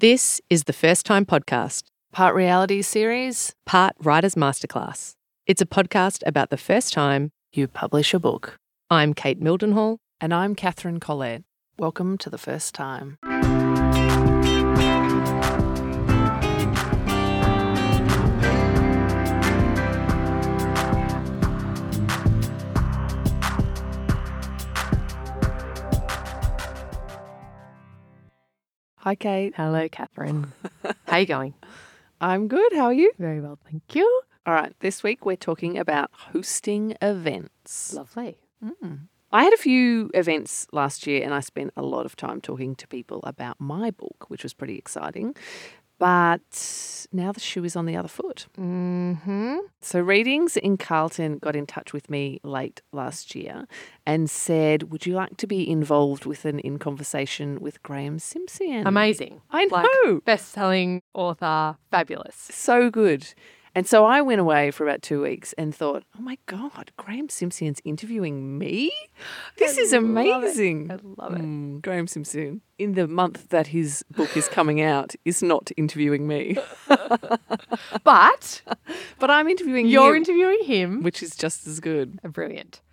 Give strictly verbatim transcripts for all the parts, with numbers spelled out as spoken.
This is the First Time Podcast, Part reality series, part Writer's Masterclass. It's a podcast about the first time you publish a book. I'm Kate Mildenhall. And I'm Catherine Collette. Welcome to The First Time. Hi, Kate. Hello, Catherine. How you going? I'm good. How are you? Very well, thank you. All right. This week we're talking about hosting events. Lovely. Mm. I had a few events last year and I spent a lot of time talking to people about my book, which was pretty exciting. But now the shoe is on the other foot. Mm-hmm. So Readings in Carlton got in touch with me late last year and said, would you like to be involved with an In Conversation with Graham Simpson? Amazing. I know. Like, best-selling author, fabulous. So good. And so I went away for about two weeks and thought, oh my God, Graham Simpson's interviewing me? This I is love amazing. it. I love it. Mm, Graham Simpson, in the month that his book is coming out, is not interviewing me. But But I'm interviewing you're him, interviewing him. which is just as good. Brilliant.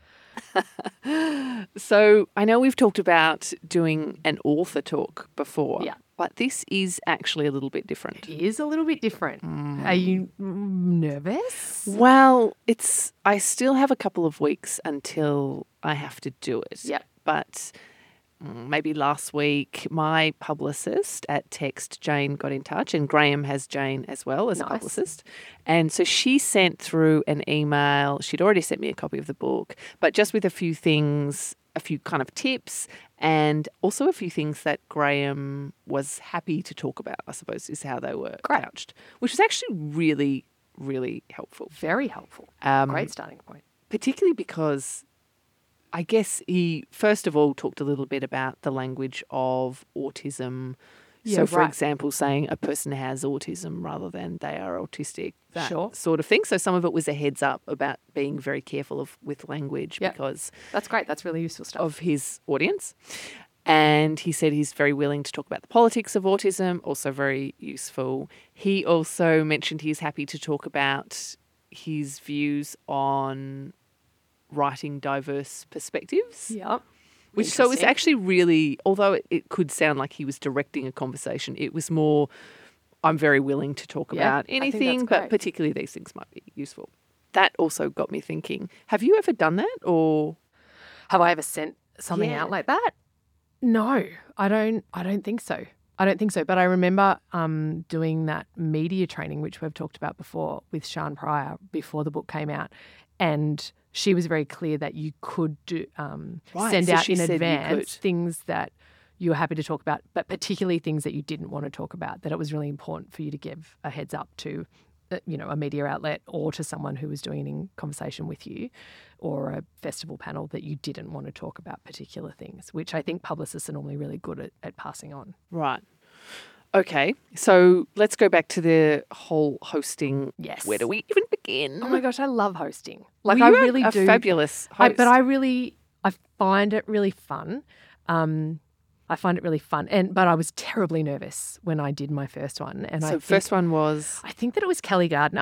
So I know we've talked about doing an author talk before. Yeah. But this is actually a little bit different. It is a little bit different. Are you mm, nervous? Well, it's I still have a couple of weeks until I have to do it. Yep. But mm, maybe last week my publicist at Text, Jane, got in touch, and Graham has Jane as well as Nice. a publicist. And so she sent through an email. She'd already sent me a copy of the book, but just with a few things, a few kind of tips, and also a few things that Graham was happy to talk about, I suppose, is how they were Great. couched, which was actually really, really helpful. Very helpful. Um, Great starting point. Particularly because I guess he, first of all, talked a little bit about the language of autism. Yeah, so, for right. example, saying a person has autism rather than they are autistic, that Sure. sort of thing. So some of it was a heads up about being very careful of with language Yep. because That's great. That's really useful stuff. of his audience. And he said he's very willing to talk about the politics of autism, also very useful. He also mentioned he's happy to talk about his views on writing diverse perspectives. Yep. Which so it's Interesting. actually really, although it, it could sound like he was directing a conversation, it was more, I'm very willing to talk Yeah, about I think that's anything, but great. particularly these things might be useful. That also got me thinking, have you ever done that or? Have I ever sent something Yeah. out like that? No, I don't. I don't think so. I don't think so. But I remember um, doing that media training, which we've talked about before, with Sian Pryor before the book came out, and she was very clear that you could do um, Right, send so out she in said you advance could. things that you were happy to talk about, but particularly things that you didn't want to talk about. That it was really important for you to give a heads up to, uh, you know, a media outlet or to someone who was doing an in conversation with you, or a festival panel, that you didn't want to talk about particular things, which I think publicists are normally really good at, at passing on. Right. Okay. So let's go back to the whole hosting. Yes. Where do we even begin? Oh my gosh, I love hosting. Like Well, I you are really a do. fabulous host. I, but I really, I find it really fun. Um, I find it really fun, and but I was terribly nervous when I did my first one. And I so think, first one was, I think that it was Kelly Gardner,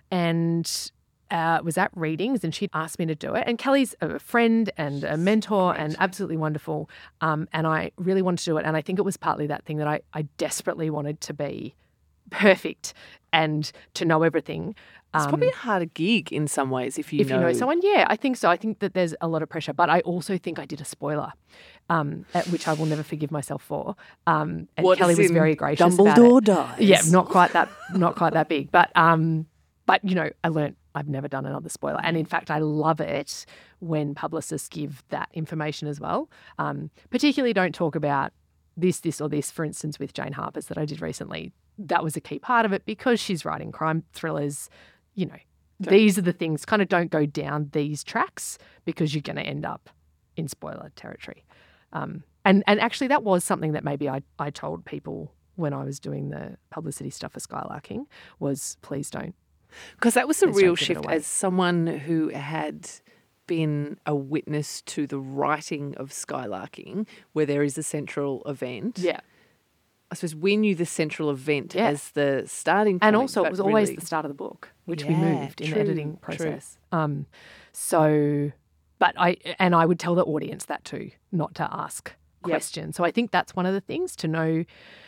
and uh, was at Readings, and she'd asked me to do it. And Kelly's a friend and a mentor and absolutely wonderful. Um, and I really wanted to do it. And I think it was partly that thing that I, I desperately wanted to be perfect and to know everything. it's Um, probably a harder gig in some ways if you if know. you know someone, yeah, I think so. I think that there's a lot of pressure, but I also think I did a spoiler, um, at which I will never forgive myself for. Um, and What, Kelly as was in very gracious Dumbledore about it. dies? Yeah, not quite that, not quite that big, but um, but you know, I learnt I've never done another spoiler, and in fact, I love it when publicists give that information as well. Um, particularly, don't talk about this, this, or this. For instance, with Jane Harper's that I did recently, that was a key part of it because she's writing crime thrillers. You know, these are the things. Kind of don't go down these tracks because you're going to end up in spoiler territory. Um, and and actually, that was something that maybe I I told people when I was doing the publicity stuff for Skylarking was please don't. Because that was a Please don't real give it shift away. as someone who had been a witness to the writing of Skylarking, where there is a central event. Yeah. I suppose we knew the central event Yeah. as the starting point. And also, it but was always really- the start of the book, which we Yeah, moved in true, the editing true. process. Um, so, but I and I would tell the audience that too, not to ask Yep. questions. So I think that's one of the things to know.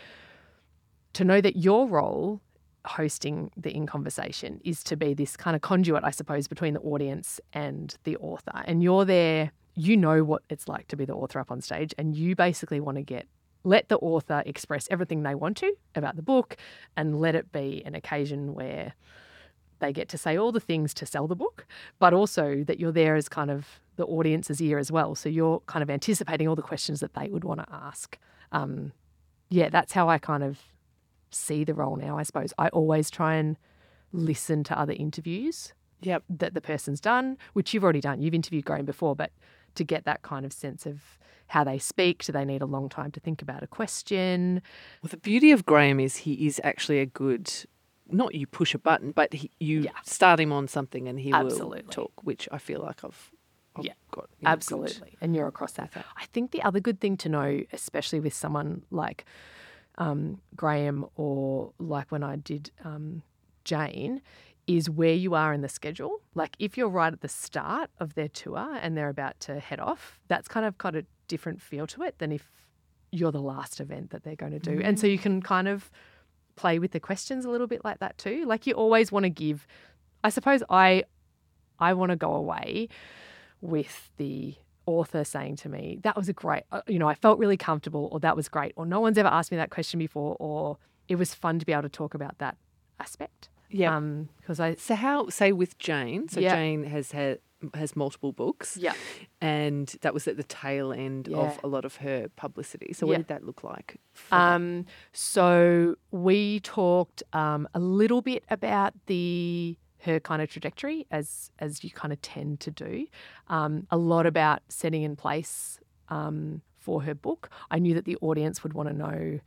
To know that your role hosting the In Conversation is to be this kind of conduit, I suppose, between the audience and the author. And you're there, you know what it's like to be the author up on stage, and you basically want to get let the author express everything they want to about the book and let it be an occasion where they get to say all the things to sell the book, but also that you're there as kind of the audience's ear as well. So you're kind of anticipating all the questions that they would want to ask. Um, yeah, that's how I kind of see the role now, I suppose. I always try and listen to other interviews Yep. that the person's done, which you've already done. You've interviewed Graham before, but to get that kind of sense of how they speak, do they need a long time to think about a question? Well, the beauty of Graham is he is actually a good, not you push a button, but he, you Yeah. start him on something and he Absolutely. will talk, which I feel like I've, I've Yeah, got. you know, good- Absolutely. And you're across that. I think the other good thing to know, especially with someone like um, Graham or like when I did um, Jane, is where you are in the schedule. Like if you're right at the start of their tour and they're about to head off, that's kind of got a different feel to it than if you're the last event that they're going to do. And so you can kind of play with the questions a little bit like that too. Like you always want to give, I suppose I I want to go away with the author saying to me, that was a great, uh, you know, I felt really comfortable, or that was great, or no one's ever asked me that question before, or it was fun to be able to talk about that aspect. Yeah. Um, because I, So how, say with Jane, so Yeah. Jane has had has multiple books. yeah. And that was at the tail end Yeah. of a lot of her publicity. So what Yeah. did that look like? for her? Um, so we talked um, a little bit about the her kind of trajectory, as as you kind of tend to do. Um, a lot about setting in place um, for her book. I knew that the audience would want to know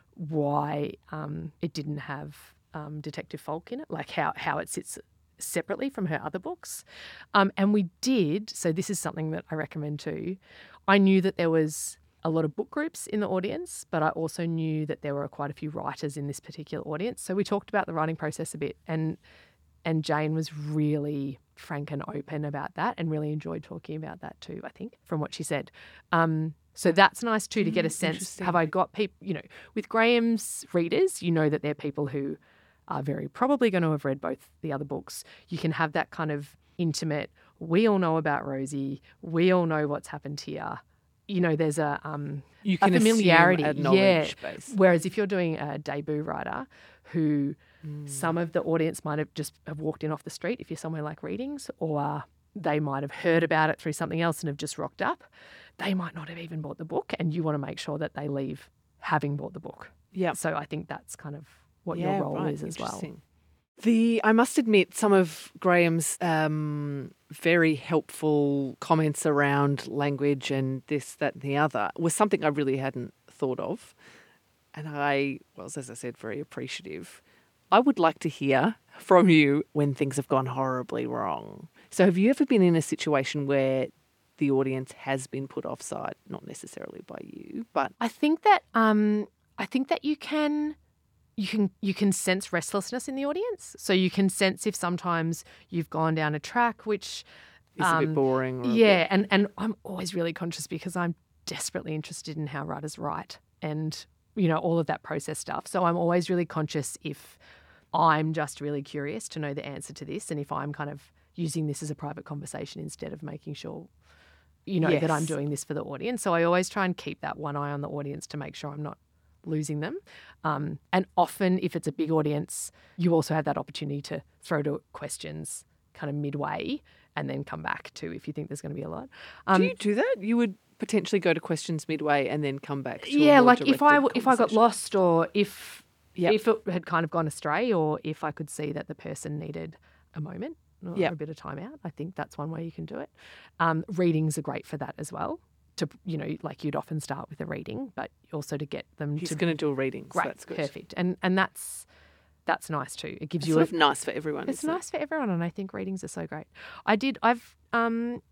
why um, it didn't have um, Detective Folk in it, like how how it sits separately from her other books. Um, and we did, so this is something that I recommend too. I knew that there was a lot of book groups in the audience, but I also knew that there were quite a few writers in this particular audience. So we talked about the writing process a bit, and and Jane was really frank and open about that and really enjoyed talking about that too, I think, from what she said. Um, so that's nice too, to get a Mm, sense, interesting. have I got people, you know, with Graham's readers, you know that they're people who are very probably going to have read both the other books. You can have that kind of intimate, we all know about Rosie, we all know what's happened here. You know, there's a um, You a can assume familiarity, a yeah. knowledge base. Whereas if you're doing a debut writer who Mm. some of the audience might have just have walked in off the street if you're somewhere like Readings, or they might have heard about it through something else and have just rocked up, they might not have even bought the book, and you want to make sure that they leave having bought the book. Yeah. So I think that's kind of what Yeah, your role right. is as well. Interesting. The I must admit, some of Graham's um, very helpful comments around language and this, that, and the other was something I really hadn't thought of, and I was, as I said, very appreciative. I would like to hear from you when things have gone horribly wrong. So, have you ever been in a situation where the audience has been put offside, not necessarily by you, but I think that um, I think that you can you can you can sense restlessness in the audience. So you can sense if sometimes you've gone down a track which is a um, bit boring? Or a yeah, bit- and and I'm always really conscious because I'm desperately interested in how writers write and, you know, all of that process stuff. So I'm always really conscious if I'm just really curious to know the answer to this, and if I'm kind of using this as a private conversation instead of making sure, you know, that I'm Yes. doing this for the audience. So I always try and keep that one eye on the audience to make sure I'm not losing them. Um, and often if it's a big audience, you also have that opportunity to throw to questions kind of midway and then come back to if you think there's going to be a lot. Um, do you do that? You would potentially go to questions midway and then come back to a yeah, more like if I directed if I got conversation. lost, or if Yep. if it had kind of gone astray, or if I could see that the person needed a moment or Yep. a bit of time out, I think that's one way you can do it. Um, readings are great for that as well. To, you know, like you'd often start with a reading, but also to get them He's to going to do a reading, so great, that's good. perfect, and and that's that's nice too. It gives It's you sort a of nice for everyone. it's isn't it? nice for everyone, and I think readings are so great. I did. I've um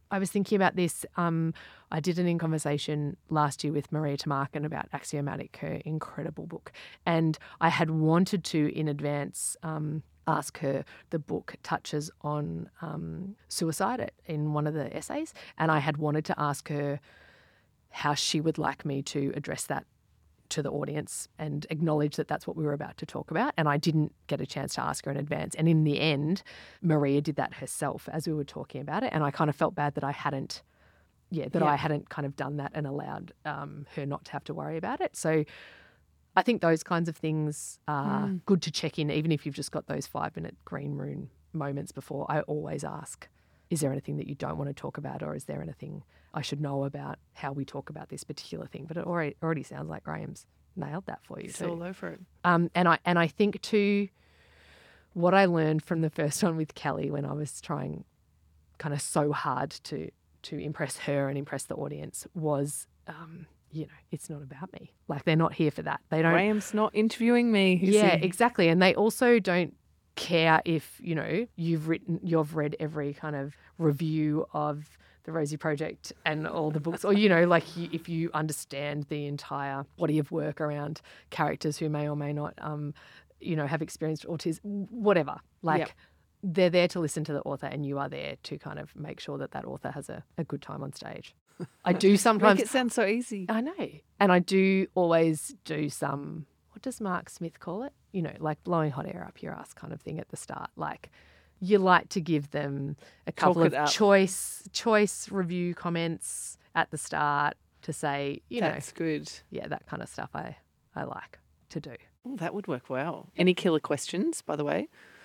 I was thinking about this. Um, I did an in conversation last year with Maria Tamarkin about Axiomatic, her incredible book. And I had wanted to, in advance, um, ask her. The book touches on um, suicide in one of the essays. And I had wanted to ask her how she would like me to address that to the audience and acknowledge that that's what we were about to talk about. And I didn't get a chance to ask her in advance. And in the end, Maria did that herself as we were talking about it. And I kind of felt bad that I hadn't, yeah, that yeah. I hadn't kind of done that and allowed um, her not to have to worry about it. So I think those kinds of things are mm. good to check in, even if you've just got those five minute green room moments before. I always ask, is there anything that you don't want to talk about, or is there anything I should know about how we talk about this particular thing? But it already already sounds like Graham's nailed that for you it's too. All over it. Um, and I and I think too, what I learned from the first one with Kelly when I was trying kind of so hard to to impress her and impress the audience was, um, you know, it's not about me. Like, they're not here for that. They don't. Graham's not interviewing me. Yeah, he? exactly. And they also don't care if, you know, you've written, you've read every kind of review of the Rosie Project and all the books, or, you know, like you, if you understand the entire body of work around characters who may or may not, um, you know, have experienced autism, whatever. Like, yep. They're there to listen to the author, and you are there to kind of make sure that that author has a, a good time on stage. I do sometimes. Make it sound so easy. I know. And I do always do some, what does Mark Smith call it? You know, like blowing hot air up your ass kind of thing at the start. Like, you like to give them a couple of up. choice choice review comments at the start to say, you know. That's good. Yeah, that kind of stuff I, I like to do. Oh, that would work well. Any killer questions, by the way?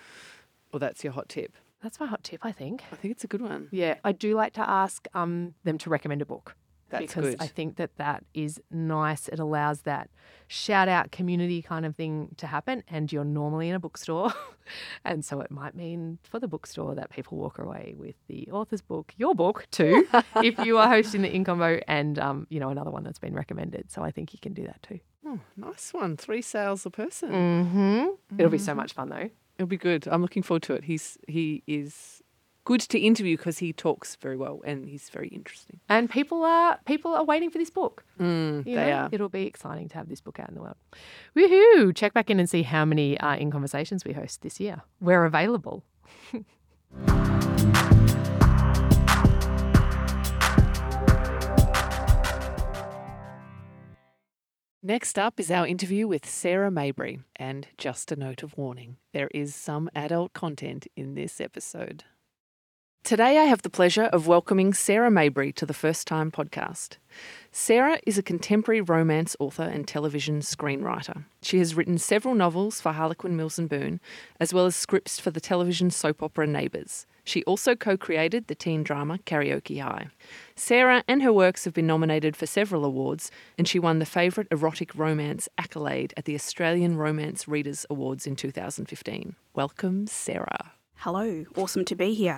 Or that's your hot tip? That's my hot tip, I think. I think it's a good one. Yeah, I do like to ask um, them to recommend a book. That's because good. I think that that is nice. It allows that shout out community kind of thing to happen, and you're normally in a bookstore. And so it might mean for the bookstore that people walk away with the author's book, your book too, if you are hosting the InConvo, and, um, you know, another one that's been recommended. So I think you can do that too. Oh, nice one. Three sales a person. Mm-hmm. Mm-hmm. It'll be so much fun though. It'll be good. I'm looking forward to it. He's He is good to interview because he talks very well and he's very interesting. And people are people are waiting for this book. Mm, You they know, are. It'll be exciting to have this book out in the world. Woohoo! Check back in and see how many uh, In Conversations we host this year. We're available. Next up is our interview with Sarah Mabry. And just a note of warning, there is some adult content in this episode. Today I have the pleasure of welcoming Sarah Mabry to the First Time podcast. Sarah is a contemporary romance author and television screenwriter. She has written several novels for Harlequin Mills and Boon, as well as scripts for the television soap opera Neighbours. She also co-created the teen drama Karaoke High. Sarah and her works have been nominated for several awards, and she won the Favourite Erotic Romance accolade at the Australian Romance Readers Awards in two thousand fifteen. Welcome, Sarah. Hello, awesome to be here.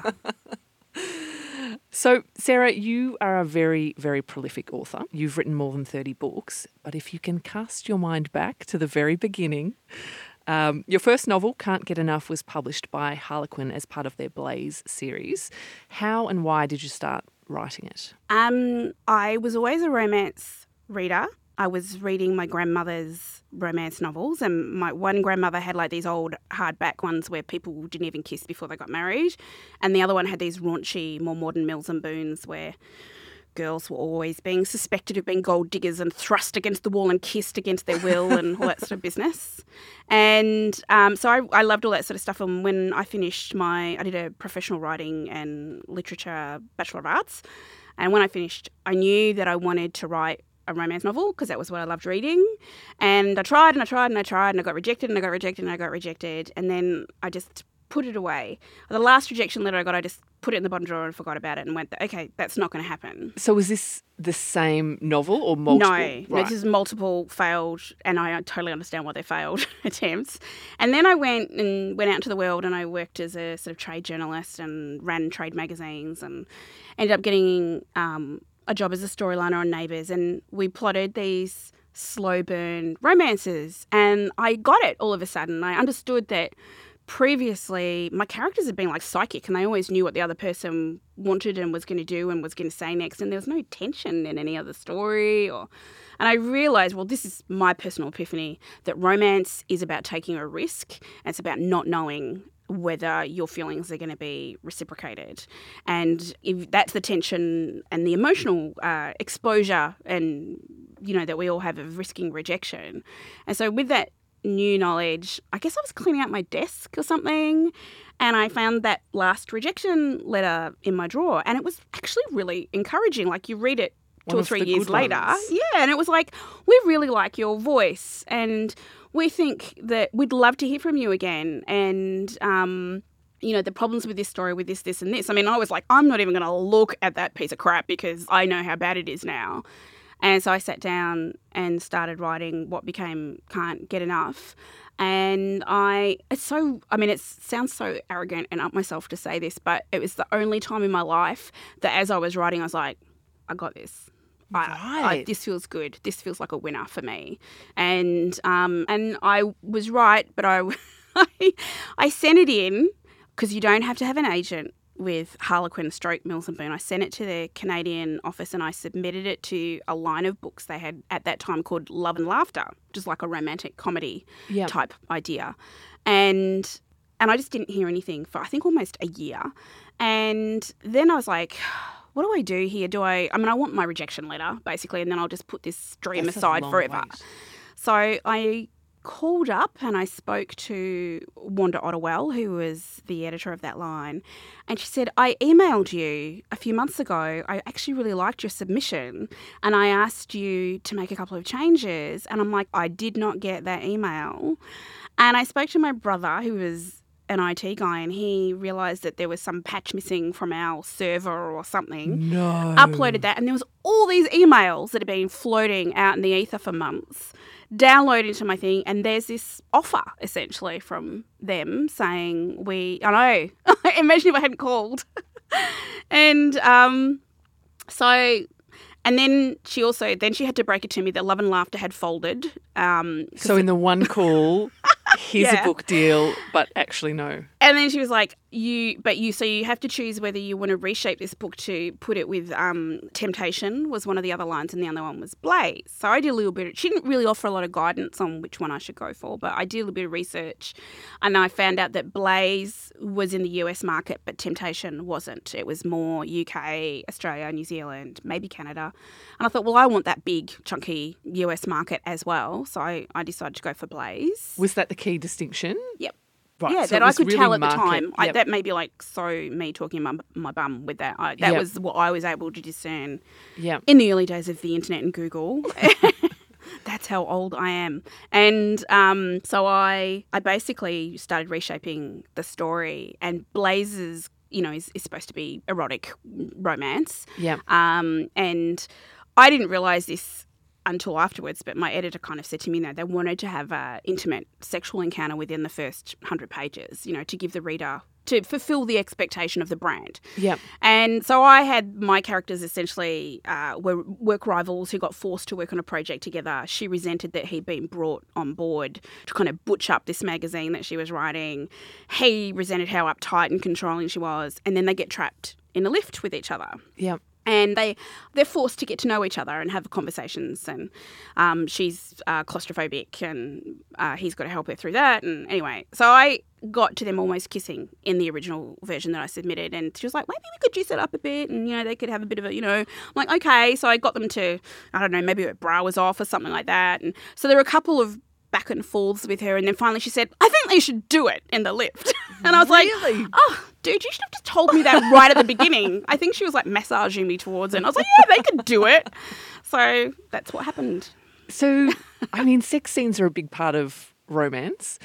So, Sarah, you are a very, very prolific author. You've written more than thirty books, but if you can cast your mind back to the very beginning, um, your first novel, Can't Get Enough, was published by Harlequin as part of their Blaze series. How and why did you start writing it? Um, I was always a romance reader. I was reading my grandmother's romance novels, and my one grandmother had like these old hardback ones where people didn't even kiss before they got married, and the other one had these raunchy, more modern Mills and Boons where girls were always being suspected of being gold diggers and thrust against the wall and kissed against their will and all that sort of business. And um, so I, I loved all that sort of stuff. And when I finished my, I did a professional writing and literature Bachelor of Arts, and when I finished, I knew that I wanted to write a romance novel because that was what I loved reading. And I tried and I tried and I tried and I got rejected and I got rejected and I got rejected. And then I just put it away. The last rejection letter I got, I just put it in the bottom drawer and forgot about it and went, okay, that's not going to happen. So was this the same novel or multiple? No, right. no, this is multiple failed, and I totally understand why they failed attempts. And then I went and went out into the world and I worked as a sort of trade journalist and ran trade magazines and ended up getting um, a job as a storyliner on Neighbours, and we plotted these slow burn romances, and I got it all of a sudden. I understood that previously, my characters had been like psychic and they always knew what the other person wanted and was going to do and was going to say next. And there was no tension in any other story. Or, and I realised, well, this is my personal epiphany, that romance is about taking a risk. And it's about not knowing whether your feelings are going to be reciprocated. And if that's the tension and the emotional uh, exposure and, you know, that we all have of risking rejection. And so with that new knowledge, I guess I was cleaning out my desk or something, and I found that last rejection letter in my drawer, and it was actually really encouraging. Like, you read it two One or of three the years good later. ones. Yeah, and it was like, we really like your voice and we think that we'd love to hear from you again. And, um, you know, the problems with this story, with this, this and this. I mean, I was like, I'm not even going to look at that piece of crap because I know how bad it is now. And so I sat down and started writing what became Can't Get Enough. And I, it's so, I mean, it sounds so arrogant and up myself to say this, but it was the only time in my life that as I was writing, I was like, I got this. I, I, Right. this feels good. This feels like a winner for me. And um, and I was right, but I, I, I sent it in because you don't have to have an agent with Harlequin stroke Mills and Boon. I sent it to their Canadian office and I submitted it to a line of books they had at that time called Love and Laughter, which is like a romantic comedy Yep. type idea. And and I just didn't hear anything for I think almost a year. And then I was like, what do I do here? Do I, I mean, I want my rejection letter basically, and then I'll just put this dream That's a aside long forever. wait. So I called up and I spoke to Wanda Ottewell, who was the editor of that line, and she said, I emailed you a few months ago. I actually really liked your submission and I asked you to make a couple of changes. And I'm like, I did not get that email. And I spoke to my brother, who was an I T guy, and he realised that there was some patch missing from our server or something. No. Uploaded that, and there was all these emails that had been floating out in the ether for months, downloaded into my thing, and there's this offer essentially from them saying, we, I know, imagine if I hadn't called. and um, so, and then she also, then she had to break it to me that Love and Laughter had folded. Um, So in the one call, here's Yeah. a book deal, but actually no. And then she was like, "You, but you, so you have to choose whether you want to reshape this book to put it with um, Temptation was one of the other lines, and the other one was Blaze." So I did a little bit. Of, she didn't really offer a lot of guidance on which one I should go for, but I did a little bit of research, and I found out that Blaze was in the U S market, but Temptation wasn't. It was more U K, Australia, New Zealand, maybe Canada. And I thought, well, I want that big, chunky U S market as well, so I, I decided to go for Blaze. Was that the key distinction? Yep. Right. Yeah, so that it I was could really tell at market- the time. I, Yep. that may be like so me talking my, my bum with that. I, that Yep. was what I was able to discern Yep. in the early days of the internet and Google. That's how old I am. And um, so I I basically started reshaping the story, and Blazes, you know, is, is supposed to be erotic romance. Yep. Um, and I didn't realise this until afterwards, but my editor kind of said to me, you know, they wanted to have an intimate sexual encounter within the first hundred pages, you know, to give the reader, to fulfil the expectation of the brand. Yep. And so I had my characters essentially uh, were work rivals who got forced to work on a project together. She resented that he'd been brought on board to kind of butch up this magazine that she was writing. He resented how uptight and controlling she was. And then they get trapped in a lift with each other. Yep. And they, they're forced to get to know each other and have conversations. And um, she's uh, claustrophobic and uh, he's got to help her through that. And anyway, so I got to them almost kissing in the original version that I submitted. And she was like, maybe we could juice it up a bit and, you know, they could have a bit of a, you know, I'm like, okay. So I got them to, I don't know, maybe her bra was off or something like that. And so there were a couple of back and forths with her, and then finally she said, I think they should do it in the lift. And I was Really? like, oh, dude, you should have just told me that right at the beginning. I think she was like massaging me towards it. And I was like, yeah, they could do it. So that's what happened. So, I mean, sex scenes are a big part of romance.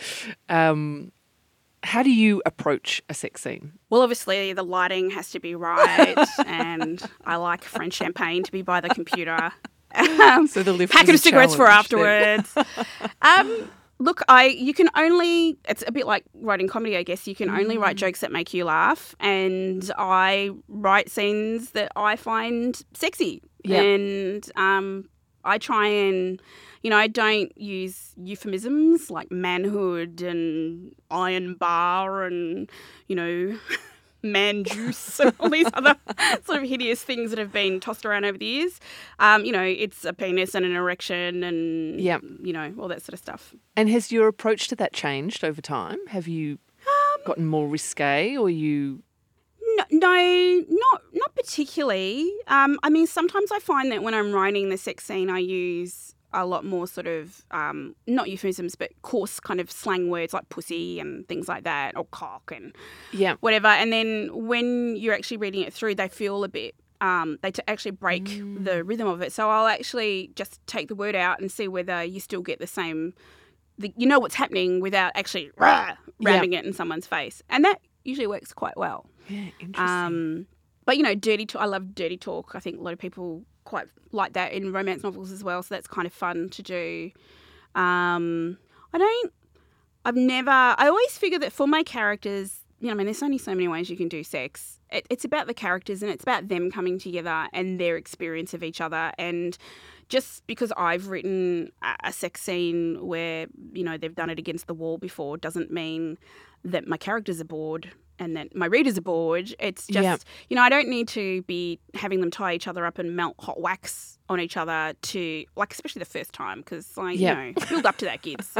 Um, how do you approach a sex scene? Well, obviously the lighting has to be right, and I like French champagne to be by the computer. Um, So the lift packet was of a cigarettes for challenge then. afterwards. um, look, I you can only it's a bit like writing comedy, I guess. You can only write jokes that make you laugh, and I write scenes that I find sexy. Yeah. And um, I try and, you know, I don't use euphemisms like manhood and iron bar and, you know, man juice and all these other sort of hideous things that have been tossed around over the years. Um, you know, it's a penis and an erection and, Yep. you know, all that sort of stuff. And has your approach to that changed over time? Have you Um, gotten more risque or you... No, no, not not particularly. Um, I mean, sometimes I find that when I'm writing the sex scene, I use a lot more sort of, um, not euphemisms, but coarse kind of slang words like pussy and things like that, or cock and Yeah. whatever. And then when you're actually reading it through, they feel a bit, um, they t- actually break Mm. the rhythm of it. So I'll actually just take the word out and see whether you still get the same, the, you know what's happening without actually rah, ramming it in someone's face. And that usually works quite well. Yeah, interesting. Um, but, you know, dirty talk, I love dirty talk. I think a lot of people quite like that in romance novels as well. So that's kind of fun to do. Um, I don't, I've never, I always figure that for my characters, you know, I mean, there's only so many ways you can do sex. It, it's about the characters and it's about them coming together and their experience of each other. And just because I've written a, a sex scene where, you know, they've done it against the wall before doesn't mean that my characters are bored and that my readers are bored. It's just, Yeah. you know, I don't need to be having them tie each other up and melt hot wax on each other to, like, especially the first time, because, like, Yeah. you know, build up to that, kids.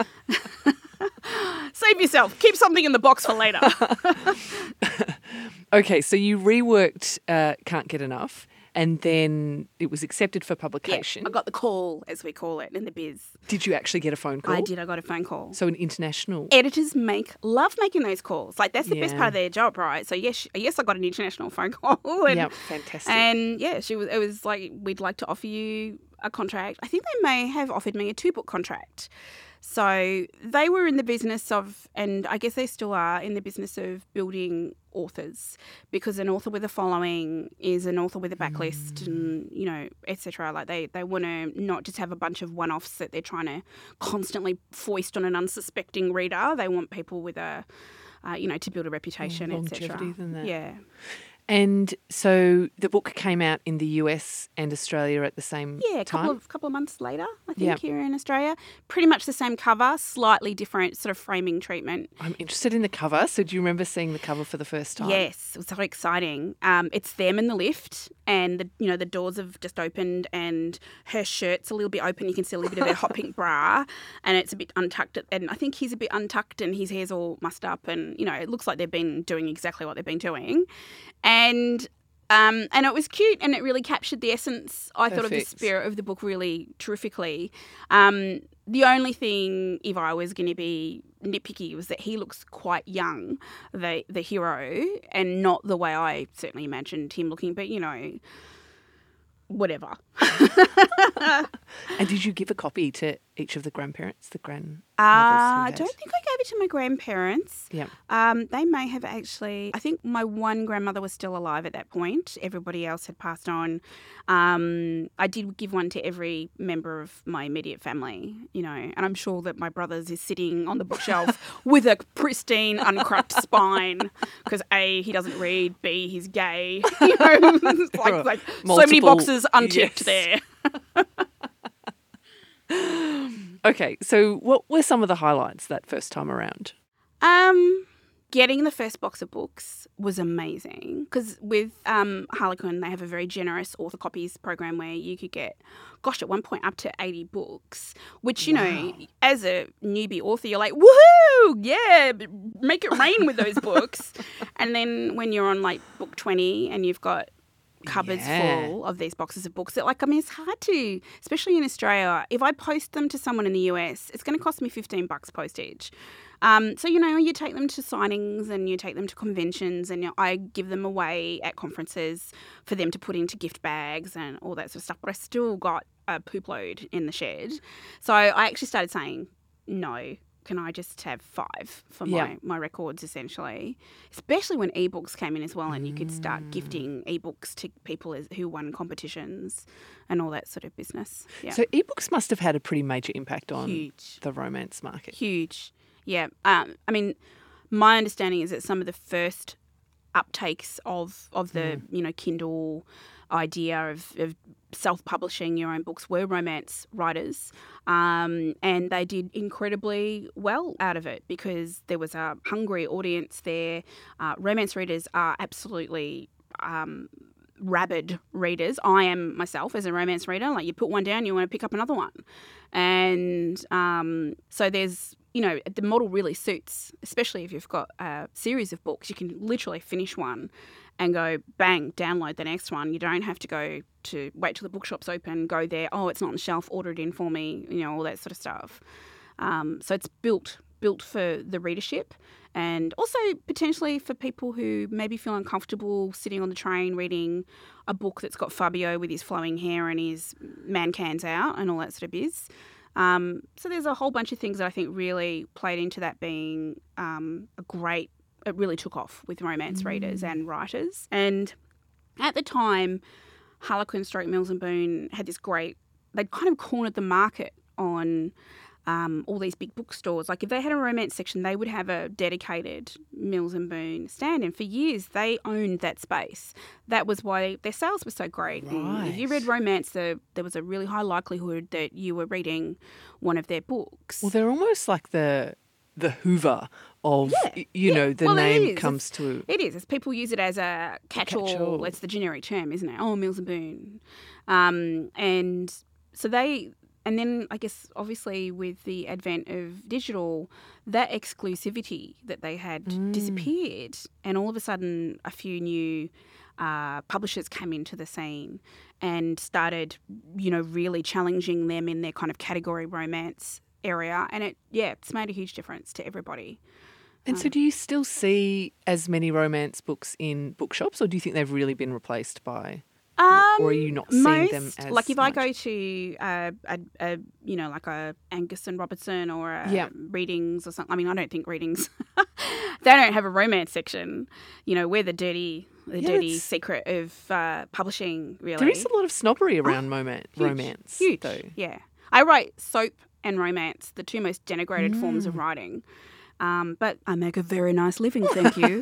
Save yourself. Keep something in the box for later. Okay, so you reworked uh, Can't Get Enough and then it was accepted for Yeah, publication. I got the call, as we call it in the biz. Did you actually get a phone call? I did. I got a phone call. So an international... Editors make love making those calls. Like, that's the best Yeah. part of their job, right? So yes, yes, I got an international phone call. And, Yep, fantastic. and yeah, she was. It was like, we'd like to offer you a contract. I think they may have offered me a two book contract. So they were in the business of, and I guess they still are in the business of building authors, because an author with a following is an author with a backlist, mm. and you know, et cetera. Like they, they want to not just have a bunch of one-offs that they're trying to constantly foist on an unsuspecting reader. They want people with a, uh, you know, to build a reputation, More et cetera. longevity than that. Yeah. And so the book came out in the U S and Australia at the same Yeah, a time? couple of couple of months later, I think, Yep. here in Australia. Pretty much the same cover, slightly different sort of framing treatment. I'm interested in the cover. So do you remember seeing the cover for the first time? Yes, it was so exciting. Um, it's them in the lift, and the you know the doors have just opened, and her shirt's a little bit open. You can see a little bit of her hot pink bra, and it's a bit untucked. And I think he's a bit untucked, and his hair's all mussed up, and you know it looks like they've been doing exactly what they've been doing, and. Um, and it was cute, and it really captured the essence, I thought, of the Perfect. spirit of the book really terrifically. Um, the only thing, if I was going to be nitpicky, was that he looks quite young, the the hero, and not the way I certainly imagined him looking. But you know, whatever. And did you give a copy to each of the grandparents, the grandmothers? Uh, who I had- don't think I gave it to my grandparents. Yeah. Um, they may have actually. I think my one grandmother was still alive at that point. Everybody else had passed on. Um, I did give one to every member of my immediate family, you know, and I'm sure that my brother's is sitting on the bookshelf with a pristine, uncracked spine because A, he doesn't read, B, he's gay. You know, it's like, like so many Multiple- boxes unticked yes. there. Okay, so what were some of the highlights that first time around? Um, getting the first box of books was amazing because with um, Harlequin, they have a very generous author copies program where you could get, gosh, at one point up to eighty books, which, you know, as a newbie author, you're like, woohoo, yeah, b- make it rain with those books. And then when you're on like book twenty and you've got cupboards Yeah. full of these boxes of books that, like, I mean, it's hard to, especially in Australia, if I post them to someone in the U S, it's going to cost me fifteen bucks postage. Um, so, you know, you take them to signings and you take them to conventions, and you know, I give them away at conferences for them to put into gift bags and all that sort of stuff. But I still got a poop load in the shed. So I actually started saying, no, can I just have five for my, Yeah. my records, essentially? Especially when ebooks came in as well, and you could start gifting ebooks to people as, who won competitions and all that sort of business. Yeah. So ebooks must have had a pretty major impact on Huge. the romance market. Huge. Yeah. Um, I mean, my understanding is that some of the first uptakes of, of the, you know, Kindle idea of, of self-publishing your own books were romance writers, um, and they did incredibly well out of it because there was a hungry audience there. Uh, romance readers are absolutely um, rabid readers. I am myself as a romance reader. Like, you put one down, you want to pick up another one. And um, so there's, you know, the model really suits, especially if you've got a series of books. You can literally finish one and go, bang, download the next one. You don't have to go to wait till the bookshop's open, go there, oh, it's not on the shelf, order it in for me, you know, all that sort of stuff. Um, so it's built built for the readership, and also potentially for people who maybe feel uncomfortable sitting on the train reading a book that's got Fabio with his flowing hair and his man cans out and all that sort of biz. Um, so there's a whole bunch of things that I think really played into that being um, a great, it really took off with romance mm. readers and writers. And at the time, Harlequin stroke Mills and Boon had this great, they'd kind of cornered the market on um, all these big bookstores. Like, if they had a romance section, they would have a dedicated Mills and Boon stand. And for years, they owned that space. That was why their sales were so great. Right. And if you read romance, the, there was a really high likelihood that you were reading one of their books. Well, they're almost like the the Hoover of, Yeah, you yeah. know, the Well, it name is. comes to... It is. It's, people use it as a catch-all. catch-all. It's the generic term, isn't it? Oh, Mills and Boon. Um, and so they... And then, I guess, obviously, with the advent of digital, that exclusivity that they had Mm. disappeared. And all of a sudden, a few new uh, publishers came into the scene and started, you know, really challenging them in their kind of category romance area. And it, yeah, it's made a huge difference to everybody. And so do you still see as many romance books in bookshops, or do you think they've really been replaced by... Um, or are you not seeing most, them as like if I much? go to uh, a, a you know like a Angus and Robertson or a Yeah. Readings or something. I mean, I don't think Readings they don't have a romance section. You know, we're the dirty the Yeah, dirty it's- secret of uh, publishing. Really, There is a lot of snobbery around moment, Huge, romance, huge. though. Yeah, I write soap and romance, the two most denigrated forms Mm. of writing. Um, but I make a very nice living, thank you.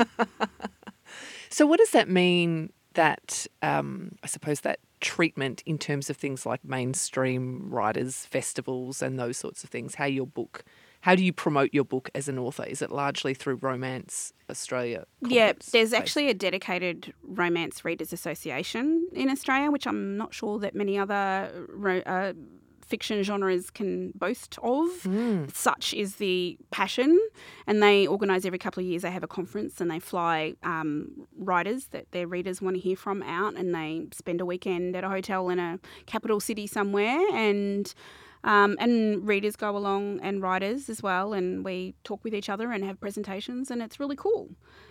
So what does that mean, that, um, I suppose, that treatment in terms of things like mainstream writers, festivals and those sorts of things, how your book, how do you promote your book as an author? Is it largely through Romance Australia? Yeah, conference there's based? actually a dedicated Romance Readers Association in Australia, which I'm not sure that many other ro- uh, fiction genres can boast of. Mm. Such is the passion, and they organise every couple of years. They have a conference and they fly um, writers that their readers want to hear from out, and they spend a weekend at a hotel in a capital city somewhere, and um, and readers go along and writers as well, and we talk with each other and have presentations, and it's really cool.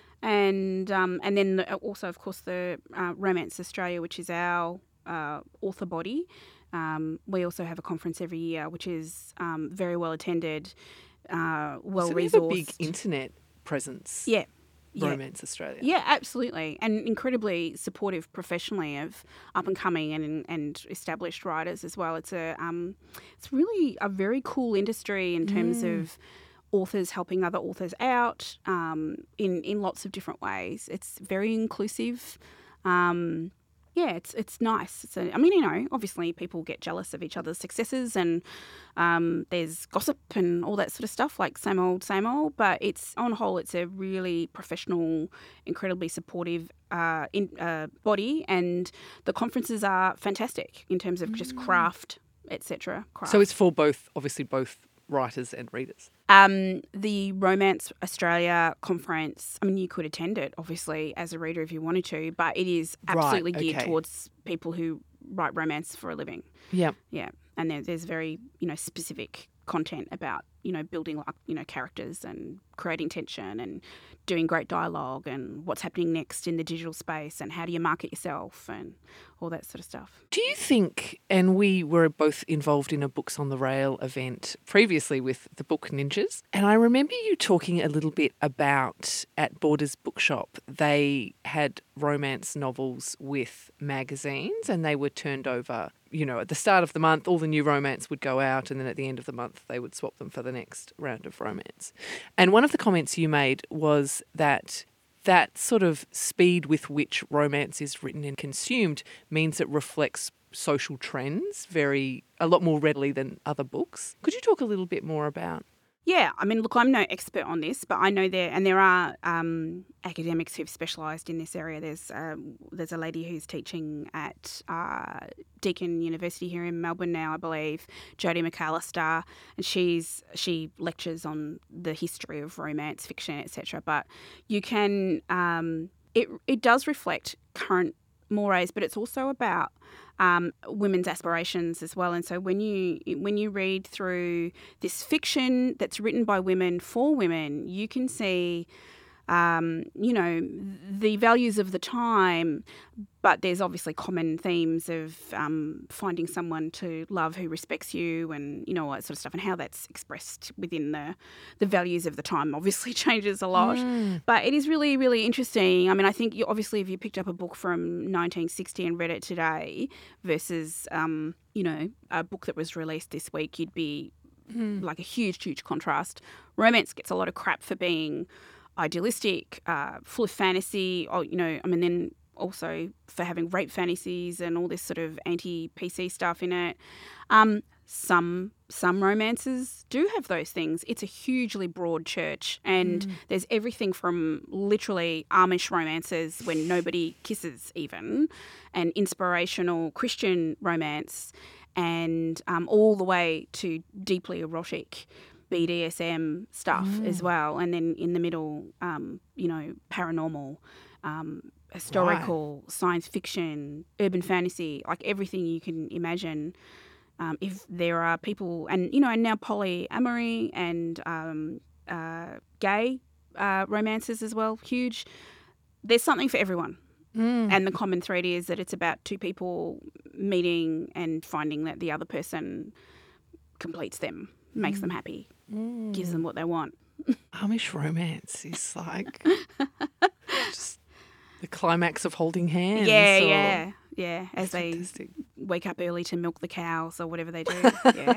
And um, and then the, also, of course, the uh, Romance Australia, which is our uh, author body. Um, we also have a conference every year, which is um, very well attended, uh, well So they resourced. have a big internet presence, yeah, yeah, Romance Australia. yeah, absolutely, and incredibly supportive professionally of up and coming and and established writers as well. It's a um, it's really a very cool industry in terms Mm. of authors helping other authors out um, in in lots of different ways. It's very inclusive. Um, Yeah, it's it's nice. It's a, I mean, you know, obviously people get jealous of each other's successes, and um, there's gossip and all that sort of stuff, like same old, same old. But it's on the whole, it's a really professional, incredibly supportive uh, in, uh, body, and the conferences are fantastic in terms of just craft, et cetera. So it's for both, obviously, both writers and readers. Um, the Romance Australia conference, I mean, you could attend it, obviously, as a reader if you wanted to, but it is absolutely Right, geared okay. towards people who write romance for a living. Yeah. Yeah. And there, there's very, you know, specific content about, you know, building, like, you know, characters and creating tension and doing great dialogue and what's happening next in the digital space and how do you market yourself and all that sort of stuff. Do you think, and we were both involved in a Books on the Rail event previously with the Book Ninjas, and I remember you talking a little bit about at Borders Bookshop, they had romance novels with magazines and they were turned over, you know, at the start of the month, all the new romance would go out, and then at the end of the month, they would swap them for the next round of romance. And one of the comments you made was that that sort of speed with which romance is written and consumed means it reflects social trends very a lot more readily than other books. Could you talk a little bit more about? Yeah, I mean, look, I'm no expert on this, but I know there, and there are um, academics who've specialised in this area. There's um, there's a lady who's teaching at uh, Deakin University here in Melbourne now, I believe, Jodie McAllister, and she's she lectures on the history of romance fiction, et cetera. But you can um, it it does reflect current mores, but it's also about um, women's aspirations as well. And so when you when you read through this fiction that's written by women for women, you can see, um, you know, the values of the time, but there's obviously common themes of um, finding someone to love who respects you and, you know, all that sort of stuff, and how that's expressed within the, the values of the time obviously changes a lot. Mm. But it is really, really interesting. I mean, I think you, obviously if you picked up a book from nineteen sixty and read it today versus, um, you know, a book that was released this week, you'd be mm. like a huge, huge contrast. Romance gets a lot of crap for being idealistic, uh, full of fantasy, or, you know, I mean, then also for having rape fantasies and all this sort of anti-P C stuff in it. Um, some some romances do have those things. It's a hugely broad church, and mm. there's everything from literally Amish romances when nobody kisses even, and inspirational Christian romance, and um, all the way to deeply erotic B D S M stuff mm. as well. And then in the middle, um, you know, paranormal, um, historical, right. science fiction, urban fantasy, like everything you can imagine. Um, if there are people, and, you know, and now polyamory and um, uh, gay uh, romances as well, huge. There's something for everyone. Mm. And the common thread is that it's about two people meeting and finding that the other person completes them, makes mm. them happy, mm. gives them what they want. Amish romance is like just the climax of holding hands. Yeah, or... yeah, yeah. As That's they fantastic. Wake up early to milk the cows or whatever they do. Yeah.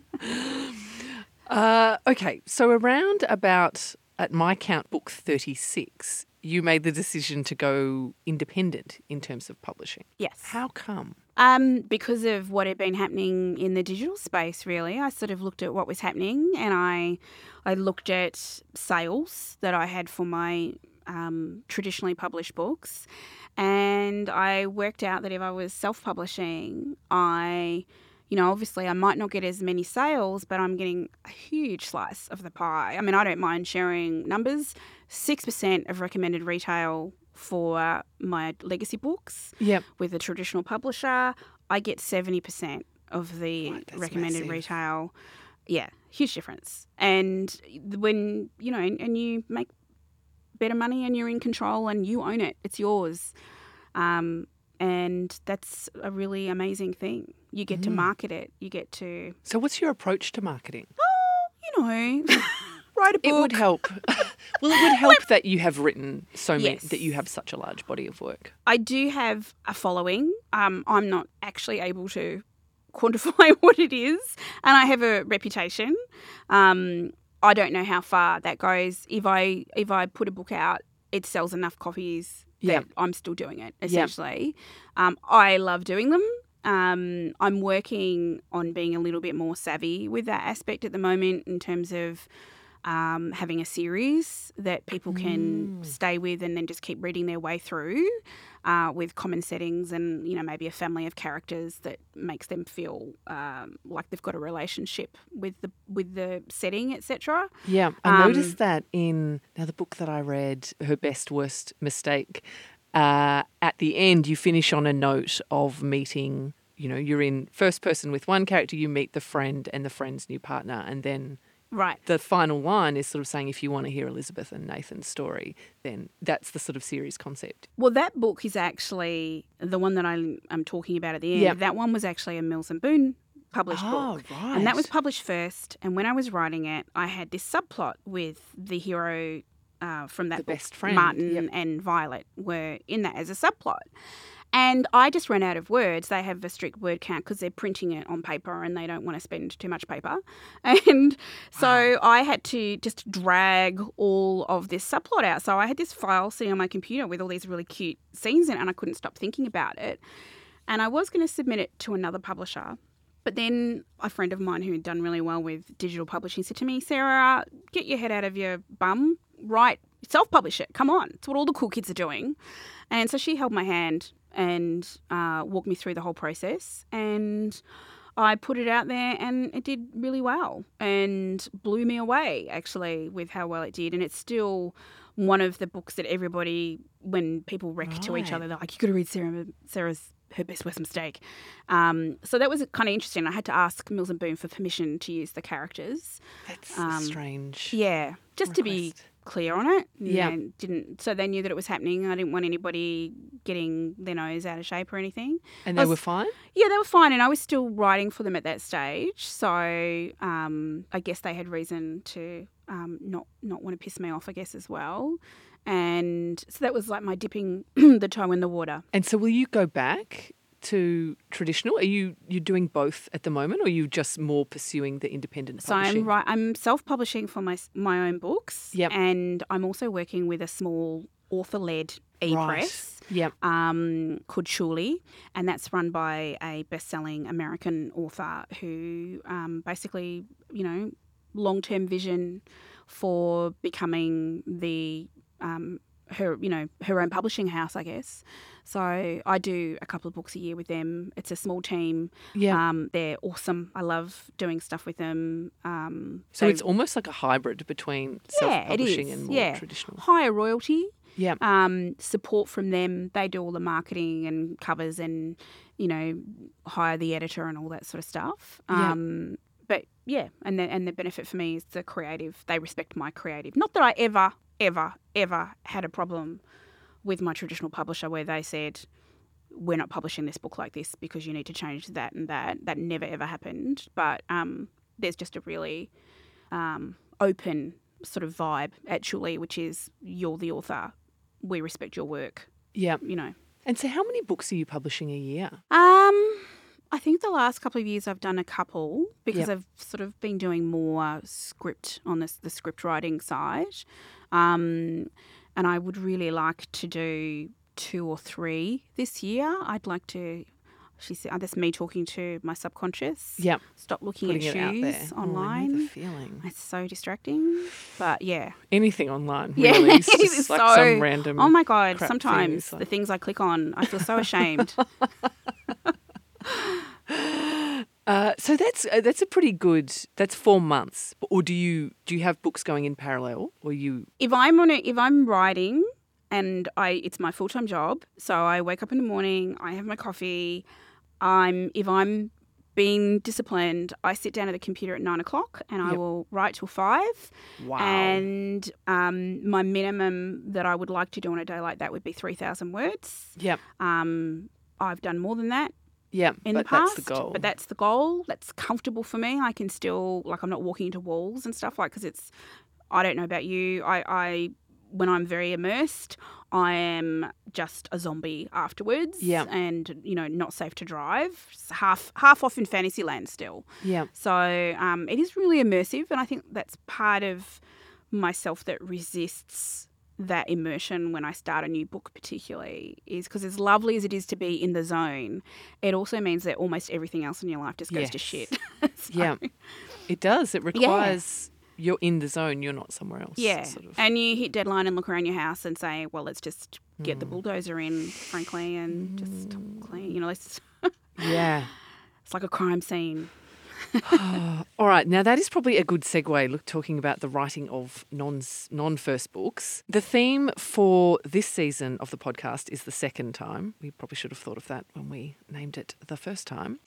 uh, okay, so around about, at my count, book thirty-six, you made the decision to go independent in terms of publishing. Yes. How come? Um, because of what had been happening in the digital space, really. I sort of looked at what was happening, and I I looked at sales that I had for my um, traditionally published books, and I worked out that if I was self-publishing, I, you know, obviously I might not get as many sales, but I'm getting a huge slice of the pie. I mean, I don't mind sharing numbers. six percent of recommended retail for my legacy books yep. with a traditional publisher. I get seventy percent of the right, recommended massive. retail. Yeah, huge difference. And when, you know, and you make better money and you're in control and you own it, it's yours. Um, and that's a really amazing thing. You get mm. to market it. You get to... So what's your approach to marketing? Oh, you know... Write a book. It would help. Well, it would help that you have written so many, yes. that you have such a large body of work. I do have a following. Um, I'm not actually able to quantify what it is, and I have a reputation. Um, I don't know how far that goes. If I if I put a book out, it sells enough copies that yep. I'm still doing it, essentially. Yep. Um, I love doing them. Um, I'm working on being a little bit more savvy with that aspect at the moment in terms of Um, having a series that people can mm. stay with and then just keep reading their way through uh, with common settings and, you know, maybe a family of characters that makes them feel um, like they've got a relationship with the with the setting, et cetera. Yeah, I um, noticed that in now the book that I read, Her Best Worst Mistake, uh, at the end you finish on a note of meeting, you know, you're in first person with one character, you meet the friend and the friend's new partner, and then... Right. The final line is sort of saying if you want to hear Elizabeth and Nathan's story, then that's the sort of series concept. Well, that book is actually the one that I'm, I'm talking about at the end. Yep. That one was actually a Mills and Boon published oh, book. Right. And that was published first. And when I was writing it, I had this subplot with the hero uh, from that the book, best friend. Martin yep. and Violet were in that as a subplot. And I just ran out of words. They have a strict word count because they're printing it on paper and they don't want to spend too much paper. And so wow. I had to just drag all of this subplot out. So I had this file sitting on my computer with all these really cute scenes in it and I couldn't stop thinking about it. And I was going to submit it to another publisher. But then a friend of mine who had done really well with digital publishing said to me, Sarah, get your head out of your bum, write, self-publish it. Come on. It's what all the cool kids are doing. And so she held my hand and uh, walked me through the whole process. And I put it out there and it did really well and blew me away, actually, with how well it did. And it's still one of the books that everybody, when people rec right. to each other, they're like, you got to read Sarah, Sarah's Her Best Worst Mistake. Um, so that was kind of interesting. I had to ask Mills and Boon for permission to use the characters. That's um, strange. Yeah, just request. to be clear on it. Yeah, didn't so they knew that it was happening. I didn't want anybody getting their nose out of shape or anything. And they was, were fine? Yeah, they were fine, and I was still writing for them at that stage. So um, I guess they had reason to um, not not want to piss me off, I guess, as well. And so that was like my dipping the toe in the water. And so will you go back to traditional? Are you you doing both at the moment, or are you just more pursuing the independent so publishing? I'm right. I'm self-publishing for my my own books, yep. and I'm also working with a small author-led e-press right. yep. um, called Surely, and that's run by a best-selling American author who um, basically, you know, long-term vision for becoming the um, her, you know, her own publishing house, I guess. So I do a couple of books a year with them. It's a small team. Yeah. Um, they're awesome. I love doing stuff with them. Um, so it's almost like a hybrid between yeah, self-publishing it is. and more yeah. traditional. Higher royalty. Yeah. Um, support from them. They do all the marketing and covers and, you know, hire the editor and all that sort of stuff. Yeah. Um, but yeah, and the, and the benefit for me is the creative. They respect my creative. Not that I ever, ever, ever had a problem with my traditional publisher where they said, we're not publishing this book like this because you need to change that and that. That never, ever happened. But um, there's just a really um, open sort of vibe at Surely, which is you're the author. We respect your work. Yeah. You know. And so how many books are you publishing a year? Um, I think the last couple of years I've done a couple because Yep. I've sort of been doing more script on this, the script writing side. Um, and I would really like to do two or three this year. I'd like to, she said, oh, that's me talking to my subconscious. Yep. Stop looking Putting at it out shoes there. online. Oh, I know the feeling. It's so distracting. But yeah. Anything online, Yeah, really. It's it just is like so- some random Oh my God, crap sometimes thing. It's like- the things I click on, I feel so ashamed. Uh, so that's uh, that's a pretty good. That's four months. Or do you do you have books going in parallel, or you? if I'm on it, if I'm writing and I, it's my full-time job, so I wake up in the morning, I have my coffee, I'm, if I'm being disciplined, I sit down at the computer at nine o'clock and I Yep. will write till five. Wow. And um, my minimum that I would like to do on a day like that would be three thousand words. Yep. Um, I've done more than that Yep. in but the past. that's the goal. But that's the goal. That's comfortable for me. I can still, like, I'm not walking into walls and stuff, like, because it's, I don't know about you. I, I, when I'm very immersed, I am just a zombie afterwards. Yeah. And, you know, not safe to drive. It's half, half off in Fantasyland still. yeah. So um, it is really immersive. And I think that's part of myself that resists that immersion when I start a new book particularly, is because as lovely as it is to be in the zone, it also means that almost everything else in your life just goes to Yes. shit. So, Yeah. It does. It requires you're in the zone. You're not somewhere else. yeah. Sort of. And you hit deadline and look around your house and say, well, let's just get Mm. the bulldozer in, frankly, and just clean. You know, let's, yeah. it's like a crime scene. All right. Now, that is probably a good segue, look, talking about the writing of non, non-first books. The theme for this season of the podcast is the second time. We probably should have thought of that when we named it the first time.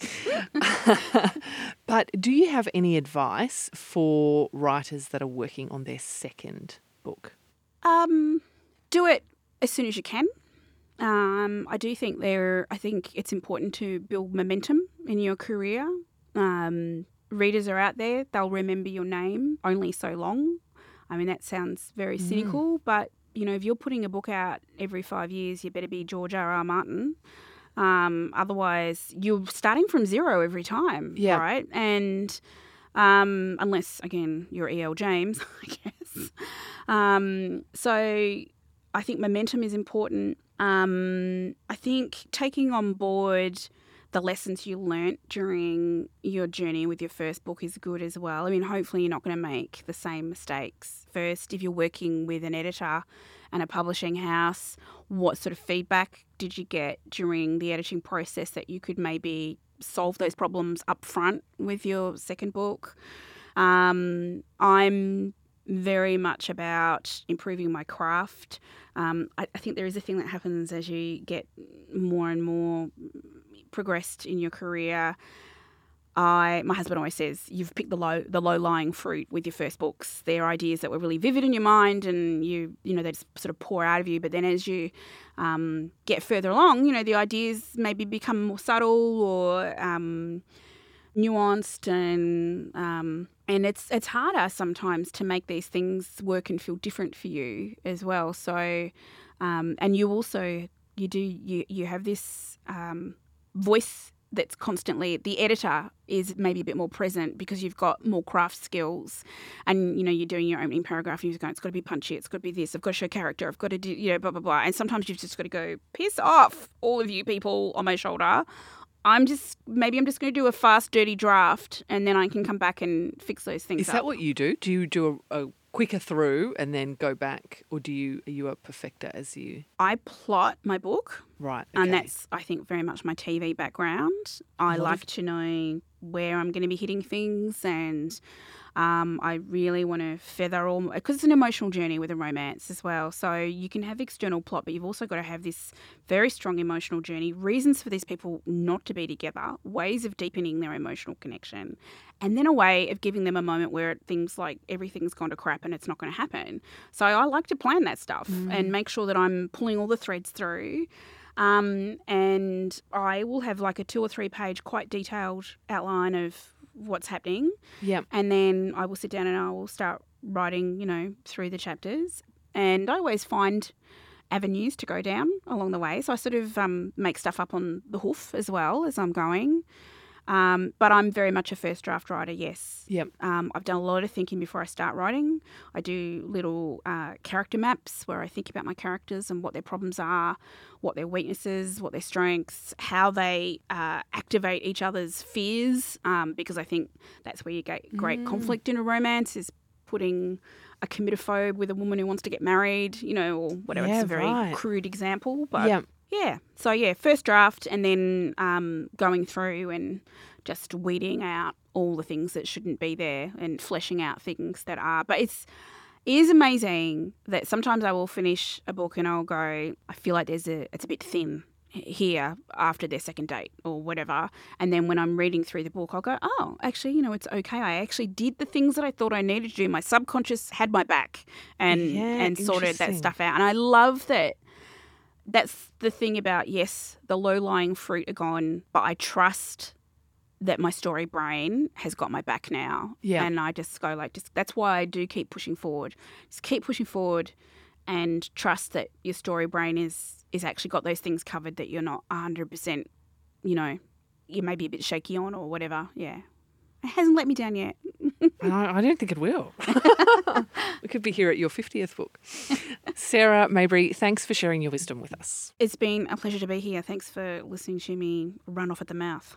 But do you have any advice for writers that are working on their second book? Um, do it as soon as you can. Um, I do think there. I think it's important to build momentum in your career. Um, readers are out there; they'll remember your name only so long. I mean, that sounds very cynical, but you know, if you're putting a book out every five years, you better be George R. R. Martin. Um, otherwise, you're starting from zero every time, Yeah. right? And um, unless, again, you're E L James, I guess. Um, so I think momentum is important. Um, I think taking on board the lessons you learnt during your journey with your first book is good as well. I mean, hopefully you're not going to make the same mistakes. First, if you're working with an editor and a publishing house, what sort of feedback did you get during the editing process that you could maybe solve those problems up front with your second book? Um, I'm very much about improving my craft. Um, I, I think there is a thing that happens as you get more and more progressed in your career. I, my husband always says, you've picked the low, the low-lying fruit with your first books. They're ideas that were really vivid in your mind, and you, you know, they just sort of pour out of you. But then as you um, get further along, you know, the ideas maybe become more subtle or um, nuanced, and um, and it's it's harder sometimes to make these things work and feel different for you as well. So, um, and you also you do you you have this um, voice that's constantly, the editor is maybe a bit more present because you've got more craft skills, and you know you're doing your opening paragraph and you're going, it's got to be punchy, it's got to be this, I've got to show character, I've got to do, you know, blah blah blah. And sometimes you've just got to go, piss off, all of you people on my shoulder. I'm just maybe I'm just going to do a fast, dirty draft, and then I can come back and fix those things. Is up. that what you do? Do you do a, a quicker through and then go back, or do you are you a perfecter as you? I plot my book. Right, okay. And that's, I think, very much my T V background. I Lot like of- to know where I'm going to be hitting things, and um, I really want to feather all, because it's an emotional journey with a romance as well. So you can have external plot, but you've also got to have this very strong emotional journey, reasons for these people not to be together, ways of deepening their emotional connection, and then a way of giving them a moment where things like everything's gone to crap and it's not going to happen. So I like to plan that stuff Mm. and make sure that I'm pulling all the threads through. Um, and I will have like a two or three page quite detailed outline of what's happening. Yeah. And then I will sit down and I will start writing, you know, through the chapters. And I always find avenues to go down along the way. So I sort of um, make stuff up on the hoof as well as I'm going. Um, but I'm very much a first draft writer, yes. Yep. Um, I've done a lot of thinking before I start writing. I do little uh, character maps where I think about my characters and what their problems are, what their weaknesses, what their strengths, how they uh, activate each other's fears, um, because I think that's where you get great Mm. conflict in a romance, is putting a committophobe with a woman who wants to get married, you know, or whatever. Yeah, It's a very right. crude example, but Yeah. yeah. So, yeah, first draft, and then um, going through and just weeding out all the things that shouldn't be there and fleshing out things that are. But it's it is amazing that sometimes I will finish a book and I'll go, I feel like there's a it's a bit thin here after their second date or whatever. And then when I'm reading through the book, I'll go, oh, actually, you know, it's okay. I actually did the things that I thought I needed to do. My subconscious had my back and, Yeah, and sorted that interesting. stuff out. And I love that. That's the thing about, yes, the low-lying fruit are gone, but I trust that my story brain has got my back now. Yeah. And I just go like, just that's why I do keep pushing forward. Just keep pushing forward and trust that your story brain is is actually got those things covered that you're not one hundred percent, you know, you may be a bit shaky on or whatever. Yeah. It hasn't let me down yet. I, I don't think it will. We could be here at your fiftieth book. Sarah Mabry, thanks for sharing your wisdom with us. It's been a pleasure to be here. Thanks for listening to me run off at the mouth.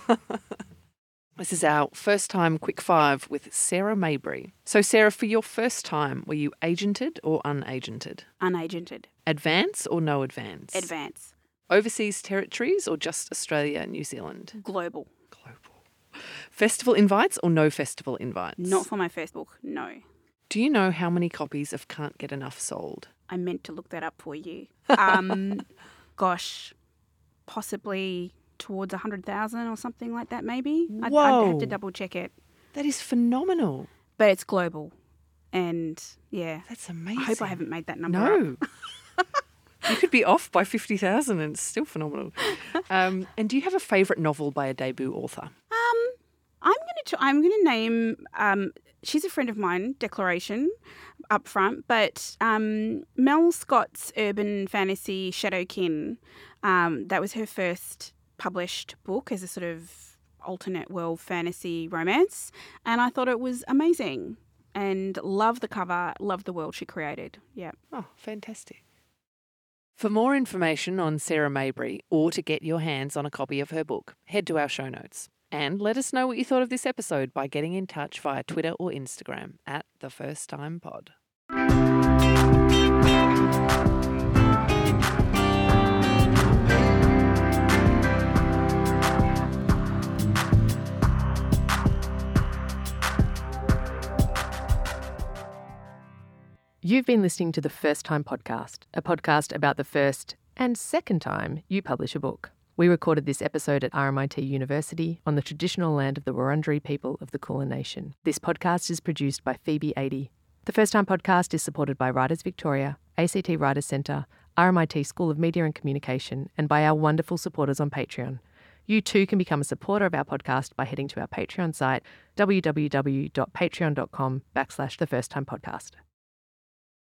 This is our first time quick five with Sarah Mabry. So, Sarah, for your first time, were you agented or unagented? Unagented. Advance or no advance? Advance. Overseas territories or just Australia, New Zealand? Global. Global. Festival invites or no festival invites? Not for my first book, no. Do you know how many copies of Can't Get Enough sold? I meant to look that up for you. Um, gosh, possibly towards one hundred thousand or something like that, maybe. I'd, I'd Whoa. have to double check it. That is phenomenal. But it's global. And yeah, That's amazing. I hope I haven't made that number up. No. You could be off by fifty thousand and it's still phenomenal. Um, and do you have a favourite novel by a debut author? Um, I'm going to I'm going to name. Um, she's a friend of mine, Declaration, up front. But um, Mel Scott's urban fantasy Shadowkin Um, that was her first published book as a sort of alternate world fantasy romance, and I thought it was amazing and love the cover, love the world she created. Yeah. Oh, fantastic. For more information on Sarah Mabry or to get your hands on a copy of her book, head to our show notes. And let us know what you thought of this episode by getting in touch via Twitter or Instagram at The First Time Pod. You've been listening to The First Time Podcast, a podcast about the first and second time you publish a book. We recorded this episode at R M I T University on the traditional land of the Wurundjeri people of the Kulin Nation. This podcast is produced by Phoebe Adey. The First Time Podcast is supported by Writers Victoria, A C T Writers Centre, R M I T School of Media and Communication, and by our wonderful supporters on Patreon. You too can become a supporter of our podcast by heading to our Patreon site, www.patreon.com backslash The First Time Podcast.